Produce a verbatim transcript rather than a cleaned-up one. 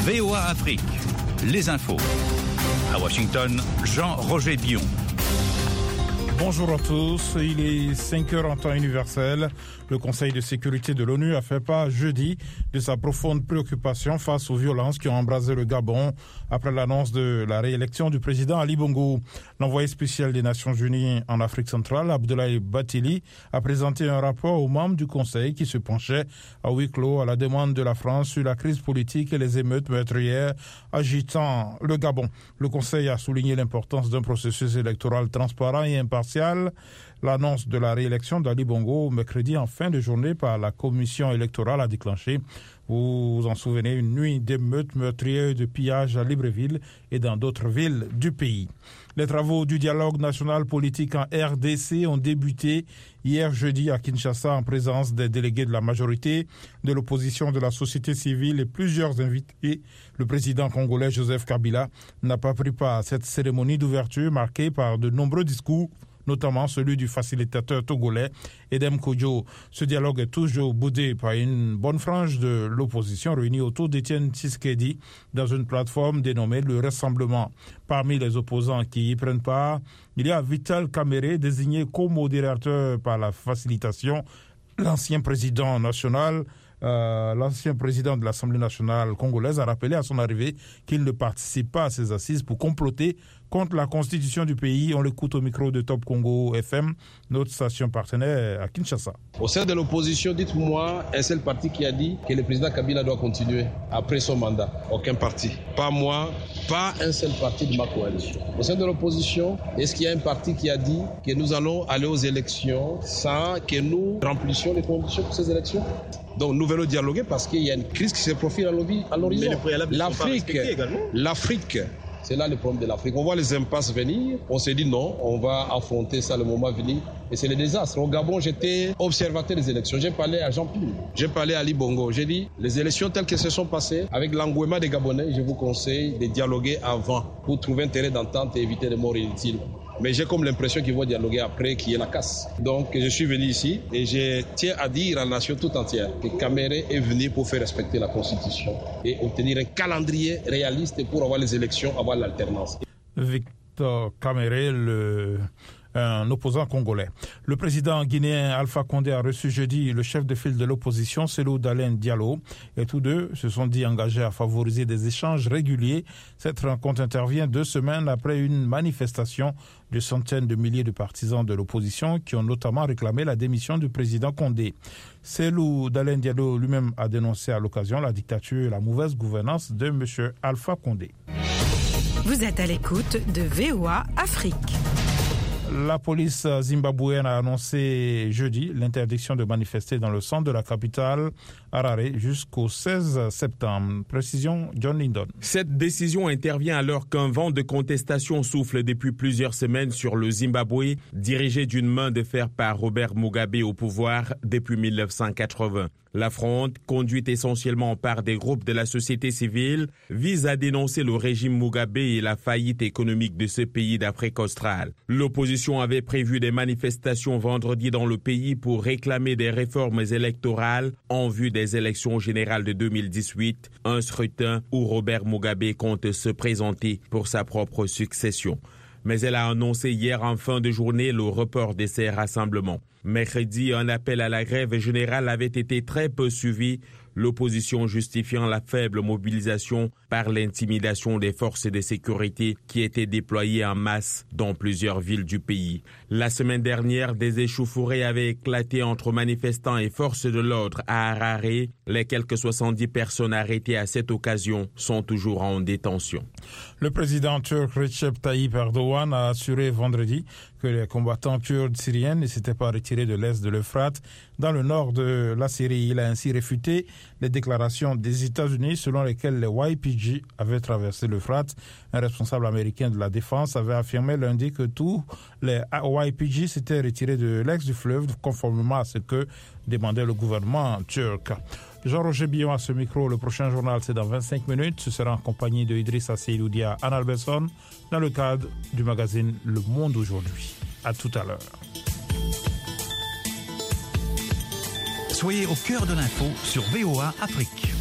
V O A Afrique, les infos. À Washington, Jean-Roger Dion. Bonjour à tous, il est cinq heures en temps universel. Le Conseil de sécurité de l'ONU a fait part jeudi de sa profonde préoccupation face aux violences qui ont embrasé le Gabon après l'annonce de la réélection du président Ali Bongo. L'envoyé spécial des Nations Unies en Afrique centrale, Abdoulaye Bathily, a présenté un rapport aux membres du Conseil qui se penchait à huis clos à la demande de la France sur la crise politique et les émeutes meurtrières agitant le Gabon. Le Conseil a souligné l'importance d'un processus électoral transparent et impartial. L'annonce de la réélection d'Ali Bongo mercredi en fin de journée par la commission électorale a déclenché, vous vous en souvenez, une nuit d'émeutes meurtrières et de pillages à Libreville et dans d'autres villes du pays. Les travaux du dialogue national politique en R D C ont débuté hier jeudi à Kinshasa en présence des délégués de la majorité, de l'opposition, de la société civile et plusieurs invités. Le président congolais Joseph Kabila n'a pas pris part à cette cérémonie d'ouverture marquée par de nombreux discours, notamment celui du facilitateur togolais Edem Kodjo. Ce dialogue est toujours boudé par une bonne frange de l'opposition réunie autour d'Étienne Tshisekedi dans une plateforme dénommée le Rassemblement. Parmi les opposants qui y prennent part, il y a Vital Kamerhe, désigné co-modérateur par la facilitation, l'ancien président national. Euh, l'ancien président de l'Assemblée nationale congolaise a rappelé à son arrivée qu'il ne participe pas à ces assises pour comploter contre la constitution du pays. On l'écoute au micro de Top Congo F M, notre station partenaire à Kinshasa. Au sein de l'opposition, dites-moi un seul parti qui a dit que le président Kabila doit continuer après son mandat. Aucun parti. Pas moi, pas un seul parti de ma coalition. Au sein de l'opposition, est-ce qu'il y a un parti qui a dit que nous allons aller aux élections sans que nous remplissions les conditions pour ces élections? Donc nous venons dialoguer parce qu'il y a une crise qui se profile à l'horizon. L'Afrique, l'Afrique, c'est là le problème de l'Afrique. On voit les impasses venir, on s'est dit non, on va affronter ça le moment venu. Et c'est le désastre. Au Gabon, j'étais observateur des élections. J'ai parlé à Jean-Pierre, j'ai parlé à Ali Bongo. J'ai dit, les élections telles qu'elles se sont passées, avec l'engouement des Gabonais, je vous conseille de dialoguer avant pour trouver un terrain d'entente et éviter les morts inutiles. Mais j'ai comme l'impression qu'ils vont dialoguer après, qu'il y ait la casse. Donc je suis venu ici et je tiens à dire à la nation tout entière que Kamerhe est venu pour faire respecter la Constitution et obtenir un calendrier réaliste pour avoir les élections, avoir l'alternance. Victor Kamerhe, le... un opposant congolais. Le président guinéen Alpha Condé a reçu jeudi le chef de file de l'opposition, Cellou Dalein Diallo, et tous deux se sont dit engagés à favoriser des échanges réguliers. Cette rencontre intervient deux semaines après une manifestation de centaines de milliers de partisans de l'opposition qui ont notamment réclamé la démission du président Condé. Cellou Dalein Diallo lui-même a dénoncé à l'occasion la dictature et la mauvaise gouvernance de M. Alpha Condé. Vous êtes à l'écoute de V O A Afrique. La police zimbabwéenne a annoncé jeudi l'interdiction de manifester dans le centre de la capitale, Harare, jusqu'au seize septembre. Précision, John Lindon. Cette décision intervient alors qu'un vent de contestation souffle depuis plusieurs semaines sur le Zimbabwe, dirigé d'une main de fer par Robert Mugabe au pouvoir depuis mille neuf cent quatre-vingts. La fronde, conduite essentiellement par des groupes de la société civile, vise à dénoncer le régime Mugabe et la faillite économique de ce pays d'Afrique australe. L'opposition avait prévu des manifestations vendredi dans le pays pour réclamer des réformes électorales en vue des élections générales de deux mille dix-huit, un scrutin où Robert Mugabe compte se présenter pour sa propre succession. Mais elle a annoncé hier en fin de journée le report de ces rassemblements. Mercredi, un appel à la grève générale avait été très peu suivi, l'opposition justifiant la faible mobilisation par l'intimidation des forces de sécurité qui étaient déployées en masse dans plusieurs villes du pays. La semaine dernière, des échauffourées avaient éclaté entre manifestants et forces de l'ordre à Harare. Les quelques soixante-dix personnes arrêtées à cette occasion sont toujours en détention. Le président turc Recep Tayyip Erdogan a assuré vendredi que les combattants kurdes syriens ne s'étaient pas retirés de l'est de l'Euphrate, dans le nord de la Syrie. Il a ainsi réfuté les déclarations des États-Unis selon lesquelles les Y P G avaient traversé l'Euphrate. Un responsable américain de la défense avait affirmé lundi que tous les Y P G s'étaient retirés de l'ex du fleuve, conformément à ce que demandait le gouvernement turc. Jean-Roger Dion à ce micro. Le prochain journal, c'est dans vingt-cinq minutes. Ce sera en compagnie de Idrissa Seyloudia, Anne Alberson, dans le cadre du magazine Le Monde aujourd'hui. À tout à l'heure. Soyez au cœur de l'info sur V O A Afrique.